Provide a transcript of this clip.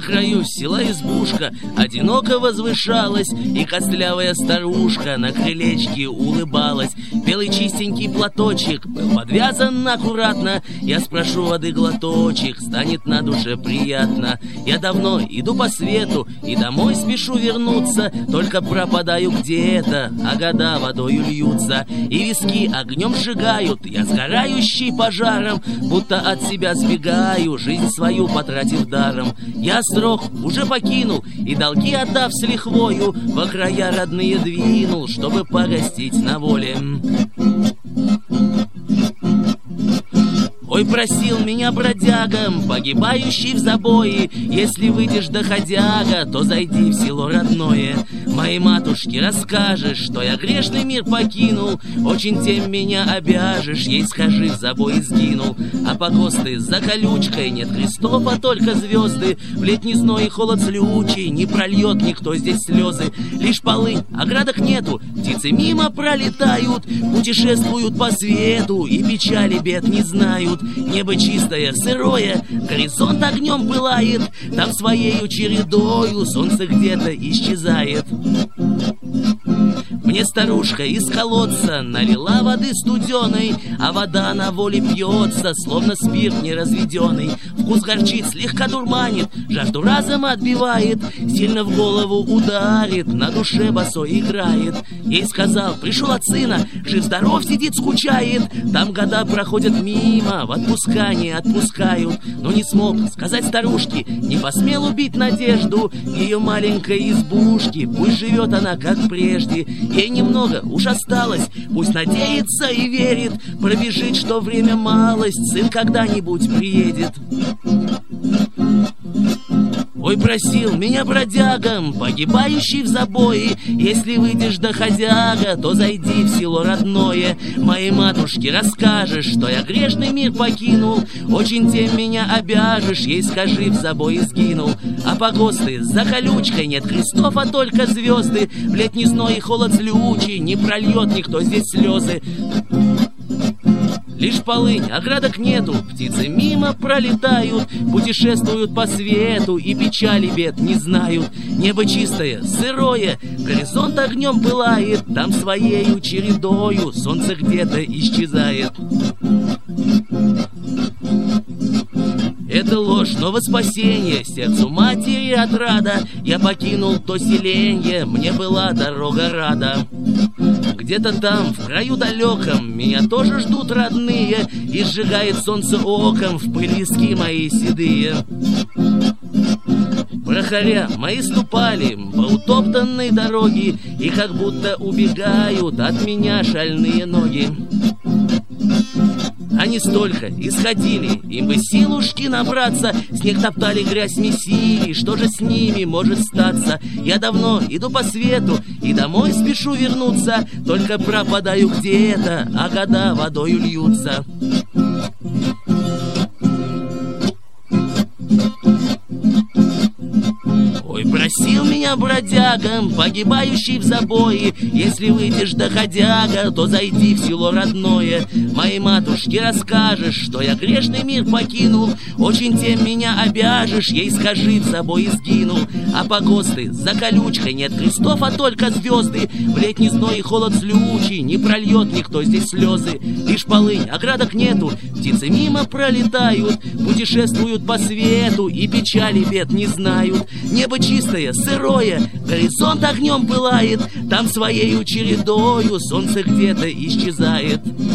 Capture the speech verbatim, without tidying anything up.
краю села избушка одиноко возвышалась, и костлявая старушка на крылечке улыбалась. Белый чистенький платочек был подвязан аккуратно. Я спрошу воды глоточек, станет на душе приятно. Я давно иду по свету и домой спешу вернуться, только пропадаю где-то, а года водою льются, и виски огнем сжигают. Я сгорающий пожаром, будто от себя сбегаю, жизнь свою потратив даром. Я срок уже покинул, и долги отдав с лихвою, во края родные двинул, чтобы погостить на воле. Ой, просил меня бродягам, погибающий в забое, если выйдешь доходяга, то зайди в село родное. Моей матушке расскажешь, что я грешный мир покинул, очень тем меня обяжешь, ей скажи, в забой сгинул. А погосты за колючкой нет крестов, а только звезды. В летний зной и холод злючий не прольет никто здесь слезы. Лишь полынь, оградок нету, птицы мимо пролетают, путешествуют по свету и печали бед не знают. Небо чистое, сырое, горизонт огнем пылает, там своею чередою солнце где-то исчезает. Мне старушка из колодца налила воды студеной, а вода на воле пьется, словно спирт неразведенный. Вкус горчит, слегка дурманит, жажду разом отбивает, сильно в голову ударит, на душе босой играет. Ей сказал, пришел от сына, жив-здоров сидит, скучает. Там года проходят мимо, в отпускание отпускают. Но не смог сказать старушке, не посмел убить надежду ее маленькой избушки. Пусть живет она, как прежде, ей немного уж осталось, пусть надеется и верит, пробежит, что время малость, сын когда-нибудь приедет. Ой, просил меня бродягам, погибающий в забое, если выйдешь доходяга, то зайди в село родное. Моей матушке расскажешь, что я грешный мир покинул, очень тем меня обяжешь, ей скажи, в забое сгинул. А погосты за колючкой нет крестов, а только звезды. В летний зной и холод злючий не прольет никто здесь слезы. Лишь полынь, оградок нету, птицы мимо пролетают, путешествуют по свету и печали бед не знают. Небо чистое, сырое, горизонт огнем пылает, там своею чередою солнце где-то исчезает. Это ложь, но во спасение сердцу матери отрада. Я покинул то селенье, мне была дорога рада. Где-то там, в краю далеком, меня тоже ждут родные, и сжигает солнце оком в пыль виски мои седые. Прохоря мои ступали по утоптанной дороге, и как будто убегают от меня шальные ноги. Они столько исходили, им бы силушки набраться, снег топтали, грязь месили, что же с ними может статься? Я давно иду по свету и домой спешу вернуться, только пропадаю где-то, а года водою льются. Ой, просил меня бродягам, погибающий в забое, если выйдешь доходяга, то зайди в село родное. Моей матушке расскажешь, что я грешный мир покинул, очень тем меня обяжешь, ей скажи, в забое сгинул. А погосты за колючкой нет крестов, а только звезды. В летний зной и холод злючий не прольет никто здесь слезы. Лишь полынь, оградок нету, птицы мимо пролетают, путешествуют по свету и печали бед не знают. Небо чистое, сырое, горизонт огнем пылает, там своею чередою солнце где-то исчезает.